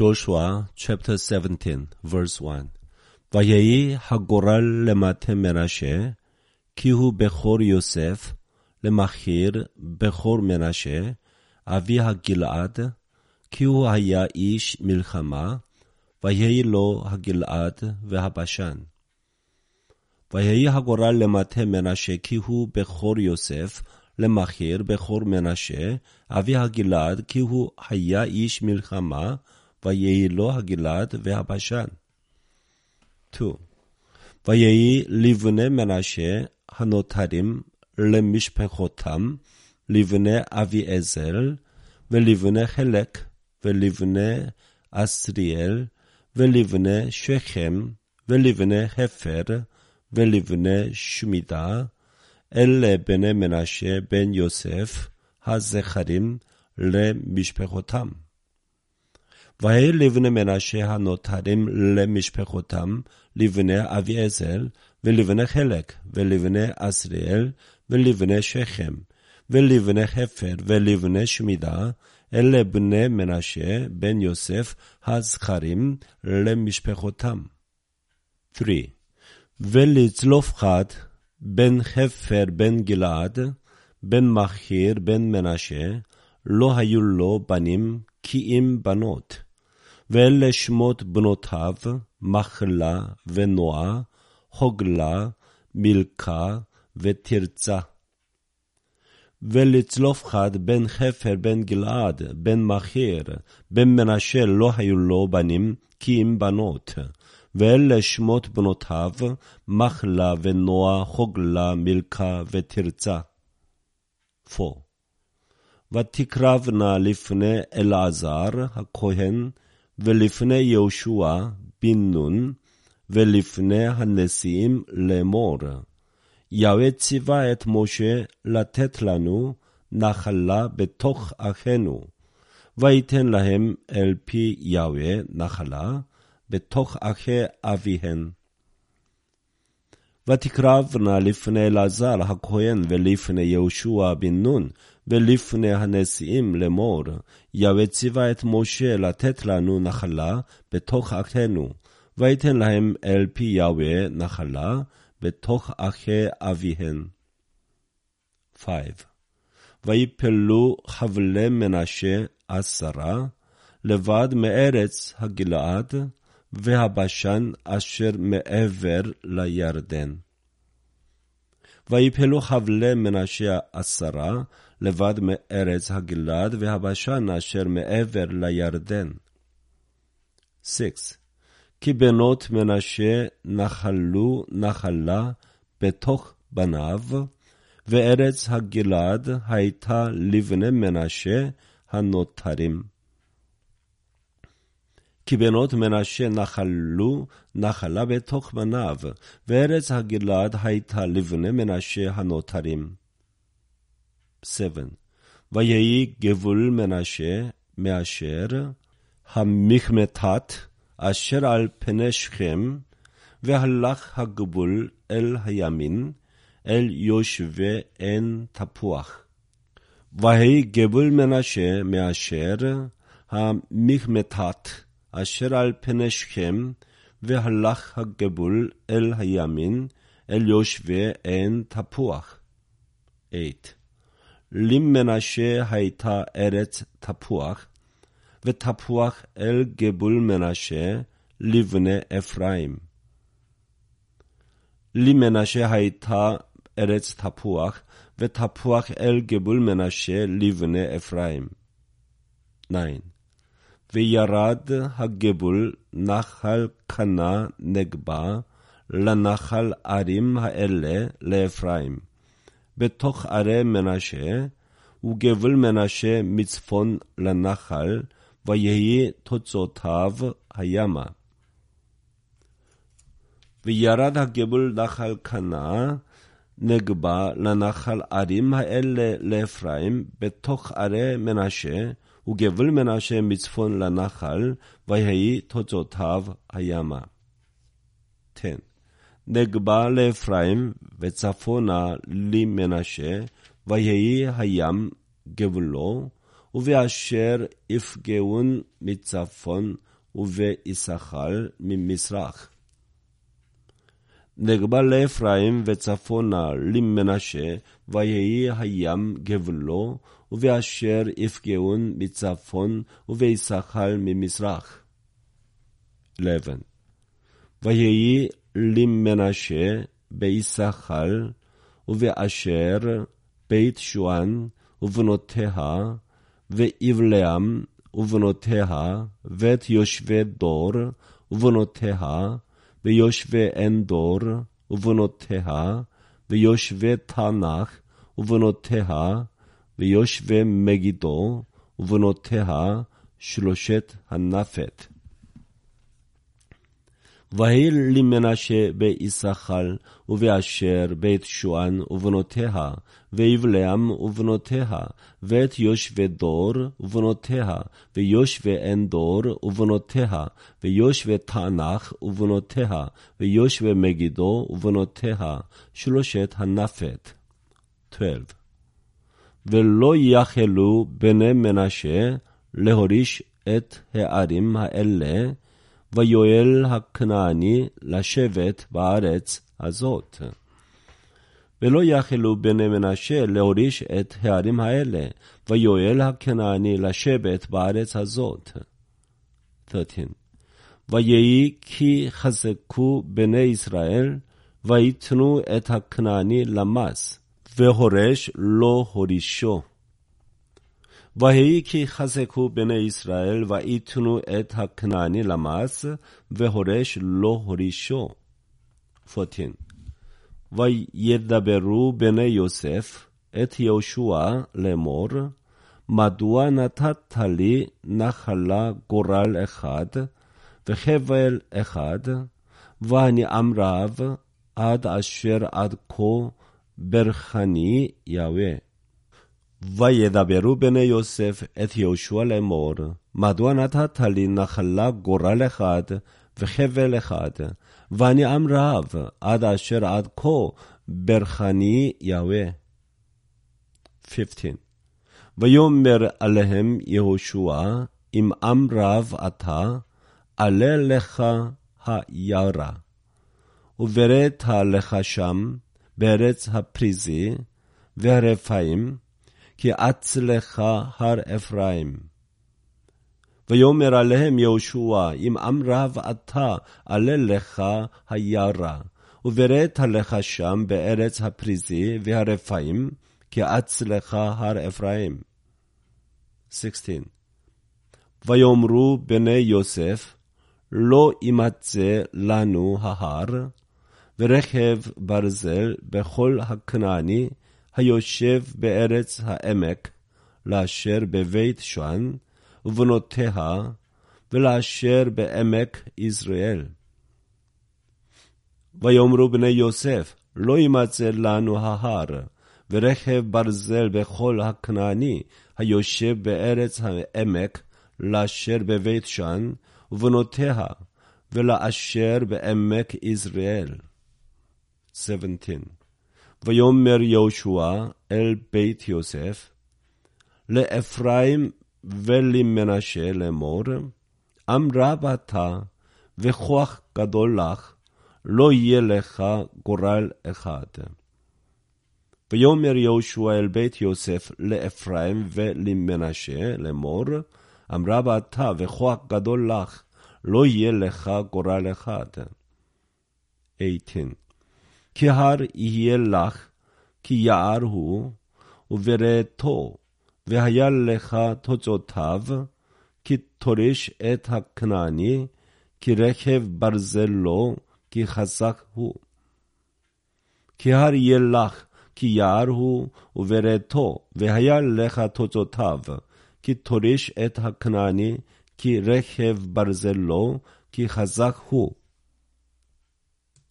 Joshua chapter 17 verse 1 ויהי הגורל למטה מנשה כי הוא בכור יוסף למחיר בכור מנשה אבי הגלעד כי הוא היה איש מלחמה ויהי לו הגלעד והבשן ויהי הגורל למטה מנשה כי הוא בכור יוסף למחיר בכור מנשה אבי הגלעד כי הוא היה איש מלחמה ויהי לו הגלעד והבשן. 2. ויהי לבני מנשה הנותרים למשפחותם לבני אביעזר ולבני חלק ולבני אסריאל ולבני שכם ולבני חפר ולבני שמידה אלה בני מנשה בן יוסף הזכרים למשפחותם. ויהי לבני מנשה הנותרים למשפחותם לבני אביעזר ולבני חלק ולבני אסריאל ולבני שכם ולבני חפר ולבני שמידה אלה בני מנשה בן יוסף הזכרים למשפחותם. 3. ולצלופחד בן חפר בן גלעד בן מחיר בן מנשה לא היו לו בנים כי אם בנות ואלה שמות בנותיו מחלה ונועה חוגלה מלכה ותרצה. ולצלופחד בן חפר בן גלעד בן מחיר בן מנשה לא היו לו בנים כי אם בנות ואלה שמות בנותיו מחלה ונועה חוגלה מלכה ותרצה. 4. ותקרבנה לפני אלעזר הכהן ולפני יהושע בן נון ולפני הנשיאים לאמור יהוה ציווה את משה לתת לנו נחלה בתוך אחינו ויתן להם אל פי יהוה נחלה בתוך אחי אביהן. ותקרבנה לפני אלעזר הכהן ולפני יהושע בן נון ולפני הנשיאים לאמור יהוה ציווה את משה לתת לנו נחלה בתוך אחינו ויתן להם אל פי יהוה נחלה בתוך אחי אביהן. 5. ויפלו חבלי מנשה 10 לבד מארץ הגלעד והבשן אשר מעבר לירדן. ויפלו חבלי מנשה 10 לבד מארץ הגלעד והבשן אשר מעבר לירדן. 6. כי בנות מנשה נחלו נחלה בתוך בניו, וארץ הגלעד הייתה לבני מנשה הנותרים. כי בנות מנשה נחלו נחלה בתוך בניו, וארץ הגלעד הייתה לבני מנשה הנותרים. 7. ויהי גבול מנשה מאשר המחמתת אשר על פני שכם, והלך הגבול אל הימין, אל יושבי עין תפוח. ויהי גבול מנשה מאשר המחמתת אשר על פני שכם, והלך הגבול אל הימין, אל יושבי עין תפוח. 8. למנשה הייתה ארץ תפוח, ותפוח אל גבול מנשה לבני אפרים. למנשה הייתה ארץ תפוח, ותפוח אל גבול מנשה לבני אפרים. 9. וירד הגבול נחל קנה נגבה לנחל ערים האלה לאפרים, בתוך ערי מנשה, וגבול מנשה מצפון לנחל, ויהי תוצאותיו הימה. וירד הגבול נחל קנה נגבה לנחל ערים האלה לאפרים, בתוך ערי מנשה, וגבול מנשה מצפון לנחל, ויהי תוצאותיו הימה. 10. נגבה לאפרים וצפונה למנשה, ויהי הים גבולו, ובאשר יפגעון מצפון, וביששכר ממזרח. נגבה לאפרים וצפונה למנשה, ויהי הים גבולו, ובאשר יפגעון מצפון, וביששכר ממזרח. 11. ויהי למנשה ביששכר, ובאשר בית שוען ובנותיה, ויבלעם ובנותיה, ואת יושבי דור ובנותיה, ויושבי עין דור ובנותיה, ויושבי תנח ובנותיה, ויושבי מגידו ובנותיה, 3 הנפת. ויהי למנשה ביששכר, ובאשר בית שוען ובנותיה, ויבלעם ובנותיה, ואת יושבי דור ובנותיה, ויושבי עין דור ובנותיה, ויושבי תענך ובנותיה, ויושבי מגידו ובנותיה, 3 הנפת. 12. ולא יכלו בני מנשה להוריש את הערים האלה, ויואל הכנעני לשבת בארץ הזאת. ולא יכלו בני מנשה להוריש את הערים האלה, ויואל הכנעני לשבת בארץ הזאת. 13. ויהי כי חזקו בני ישראל, ויתנו את הכנעני למס, והורש לא הורישו. ויהי כי חזקו בני ישראל, ויתנו את הכנעני למס, והורש לא הורישו. 14. וידברו בני יוסף את יהושע לאמור, מדוע נתת לי נחלה גורל אחד, וחבל אחד, ואני עם רב, עד אשר עד כה ברכני יהוה. וידברו בני יוסף את יהושע לאמור, מדוע נתת לי נחלה גורל אחד, וחבל אחד, ואני עם רב, עד אשר עד כה ברכני יהוה. 15. ויאמר עליהם יהושע, אם עם רב אתה, עלה לך היערה, ובראת לך שם, בארץ הפריזי והרפאים, כי אצלך הר אפרים. ויאמר עליהם יהושע, אם עם רב אתה, עלה לך היערה, ובראת לך שם בארץ הפריזי והרפאים, כי אצלך הר אפרים. 16. ויאמרו בני יוסף, לא ימצא לנו ההר, ורכב ברזל בכל הכנעני, היושב בארץ העמק, לאשר בבית שוען, ובנותיה, ולאשר בעמק יזרעאל. ויאמרו בני יוסף, לא ימצא לנו ההר, ורכב ברזל בכל הכנעני, היושב בארץ העמק, לאשר בבית שוען, ובנותיה, ולאשר בעמק יזרעאל. 17. ויאמר יהושע אל בית יוסף, לאפרים ולמנשה לאמור, עם רב אתה, וכוח גדול לך, לא יהיה לך גורל אחד. ויאמר יהושע אל בית יוסף, לאפרים ולמנשה לאמור, עם רב אתה, וכוח גדול לך, לא יהיה לך גורל אחד. 18. כי הר יהיה לך, כי יער הוא, ובראתו, והיה לך תוצאותיו, כי תוריש את הכנעני, כי רכב ברזל לו, כי חזק הוא. כי הר יהיה לך, כי יער הוא, ובראתו, והיה לך תוצאותיו, כי תוריש את הכנעני, כי רכב ברזל לו, כי חזק הוא.